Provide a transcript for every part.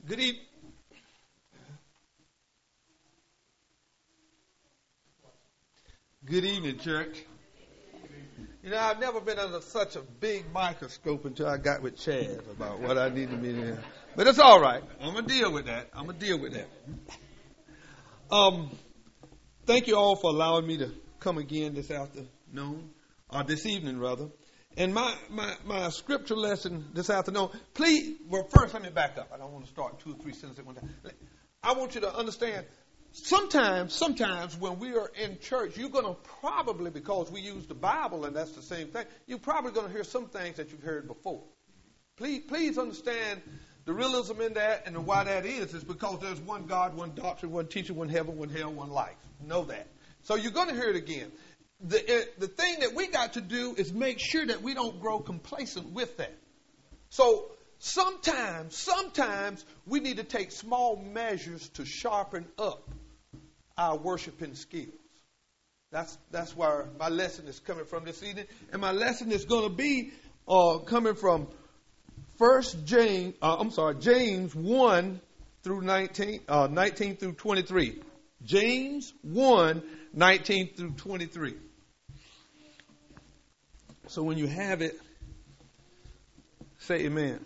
Good evening. Good evening, church. You know, I've never been under such a big microscope until I got with Chad about what I need to be in. But it's all right. I'm going to deal with that. Thank you all for allowing me to come again this afternoon, or this evening, rather. And my scripture lesson this afternoon, please, well, first let me back up. I don't want to start 2 or 3 sentences at one time. I want you to understand, sometimes when we are in church, you're going to probably, because we use the Bible and that's the same thing, you're probably going to hear some things that you've heard before. Please understand the realism in that, and why that is because there's one God, one doctrine, one teacher, one heaven, one hell, one life. Know that. So you're going to hear it again. The thing that we got to do is make sure that we don't grow complacent with that. So sometimes we need to take small measures to sharpen up our worshiping skills. That's where my lesson is coming from this evening. And my lesson is going to be coming from James 1 through 19 through 23. James 1, 19 through 23. So when you have it, say amen.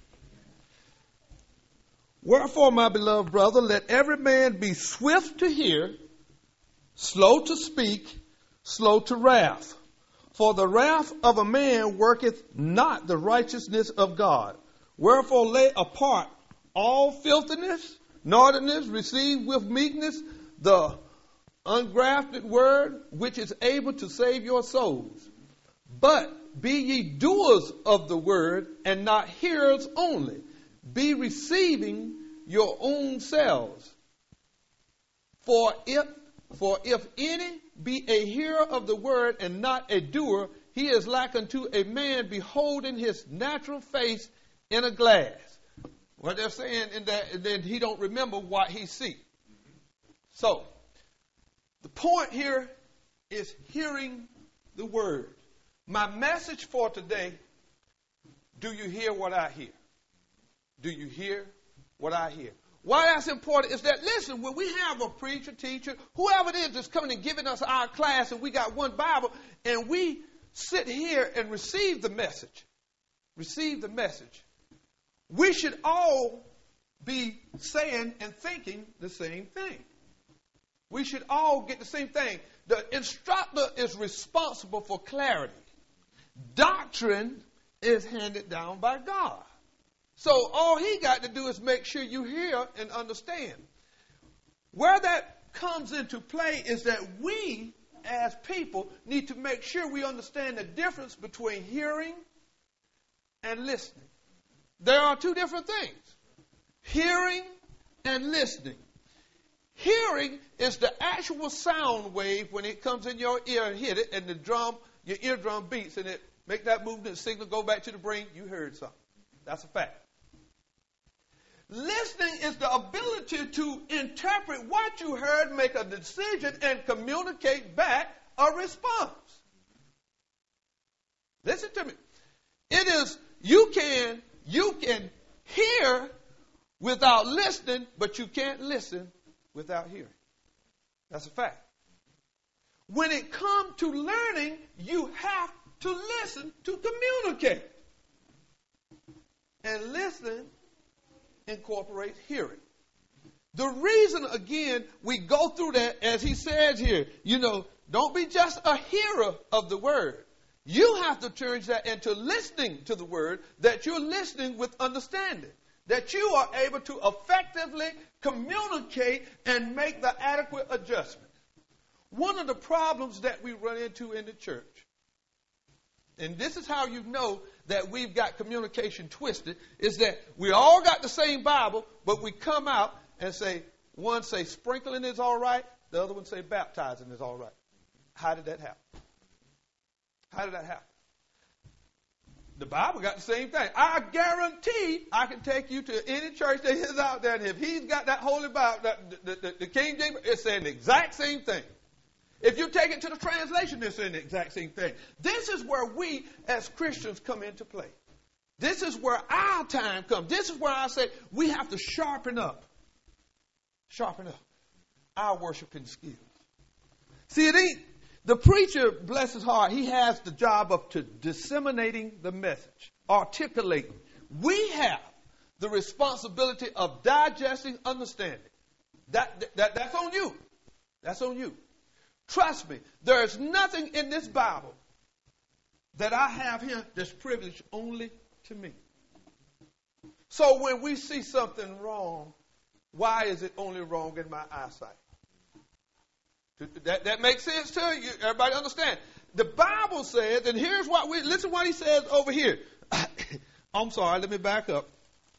Wherefore, my beloved brother, let every man be swift to hear, slow to speak, slow to wrath. For the wrath of a man worketh not the righteousness of God. Wherefore lay apart all filthiness, naughtiness, receive with meekness the ungrafted word, which is able to save your souls. But be ye doers of the word, and not hearers only, be receiving your own selves. For if any be a hearer of the word and not a doer, he is like unto a man beholding his natural face in a glass. What they're saying in that, and then he don't remember what he see. So, the point here is hearing the word. My message for today, do you hear what I hear? Do you hear what I hear? Why that's important is that, listen, when we have a preacher, teacher, whoever it is that's coming and giving us our class, and we got one Bible, and we sit here and receive the message, we should all be saying and thinking the same thing. We should all get the same thing. The instructor is responsible for clarity. Doctrine is handed down by God. So all he got to do is make sure you hear and understand. Where that comes into play is that we, as people, need to make sure we understand the difference between hearing and listening. There are two different things. Hearing and listening. Hearing is the actual sound wave when it comes in your ear and hit it, and your eardrum beats, and it make that movement signal go back to the brain. You heard something. That's a fact. Listening is the ability to interpret what you heard, make a decision, and communicate back a response. Listen to me. It is, you can hear without listening, but you can't listen without hearing. That's a fact. When it comes to learning, you have to listen to communicate. And listening incorporates hearing. The reason, again, we go through that, as he says here, don't be just a hearer of the word. You have to turn that into listening to the word, that you're listening with understanding, that you are able to effectively communicate and make the adequate adjustment. One of the problems that we run into in the church, and this is how you know that we've got communication twisted, is that we all got the same Bible, but we come out and say, one say sprinkling is all right, the other one say baptizing is all right. How did that happen? The Bible got the same thing. I guarantee I can take you to any church that is out there, and if he's got that Holy Bible, the King James, it's saying the exact same thing. If you take it to the translation, they're saying the exact same thing. This is where we as Christians come into play. This is where our time comes. This is where I say we have to sharpen up our worshiping skills. See, it ain't the preacher, bless his heart, he has the job of disseminating the message, articulating. We have the responsibility of digesting, understanding. That's on you. That's on you. Trust me, there is nothing in this Bible that I have here that's privileged only to me. So when we see something wrong, why is it only wrong in my eyesight? That makes sense to you? Everybody understand? The Bible says, and here's what listen what he says over here. I'm sorry, let me back up.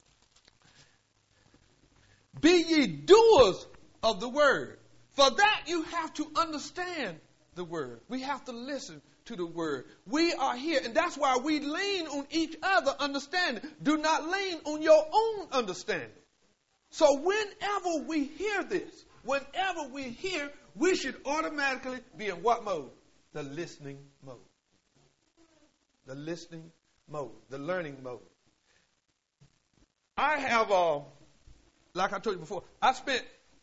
Be ye doers of the word. For that you have to understand the word. We have to listen to the word. We are here, and that's why we lean on each other understanding. Do not lean on your own understanding. So whenever we hear this, we should automatically be in what mode? The listening mode. The listening mode. The learning mode. I have, like I told you before, I spent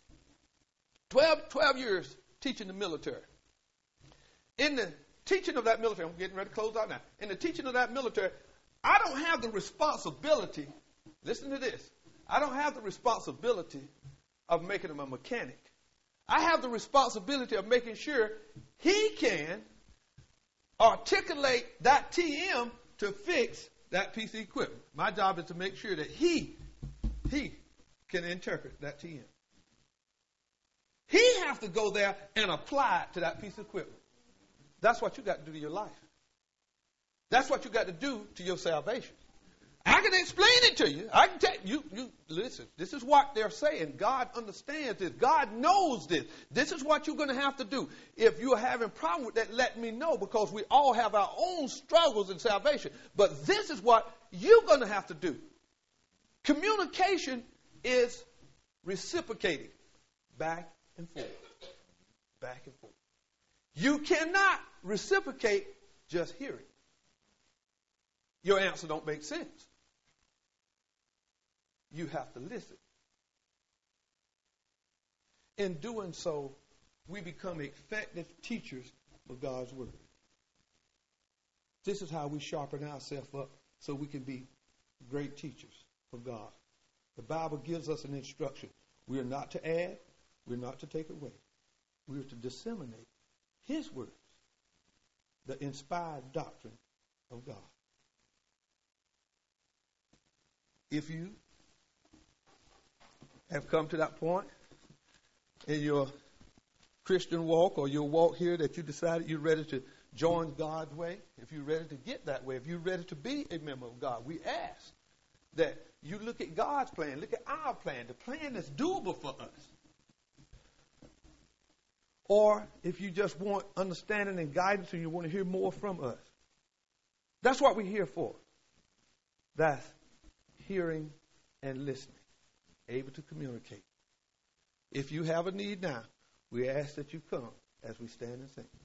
12 years teaching the military. In the teaching of that military, I'm getting ready to close out now. In the teaching of that military, I don't have the responsibility, listen to this, I don't have the responsibility of making him a mechanic. I have the responsibility of making sure he can articulate that TM to fix that piece of equipment. My job is to make sure that he can interpret that TM. He has to go there and apply it to that piece of equipment. That's what you got to do to your life. That's what you got to do to your salvation. I can explain it to you. I can tell you, listen, this is what they're saying. God understands this. God knows this. This is what you're going to have to do. If you're having a problem with that, let me know, because we all have our own struggles in salvation. But this is what you're going to have to do. Communication is reciprocating back and forth. Back and forth. You cannot reciprocate just hearing. Your answer don't make sense. You have to listen. In doing so, we become effective teachers of God's word. This is how we sharpen ourselves up so we can be great teachers of God. The Bible gives us an instruction. We are not to add. We're not to take away. We are to disseminate his words, the inspired doctrine of God. If you have come to that point in your Christian walk or your walk here that you decided you're ready to join God's way, if you're ready to get that way, if you're ready to be a member of God, we ask that you look at God's plan, look at our plan, the plan that's doable for us. Or if you just want understanding and guidance and you want to hear more from us. That's what we're here for. That's hearing and listening, able to communicate. If you have a need now, we ask that you come as we stand and sing.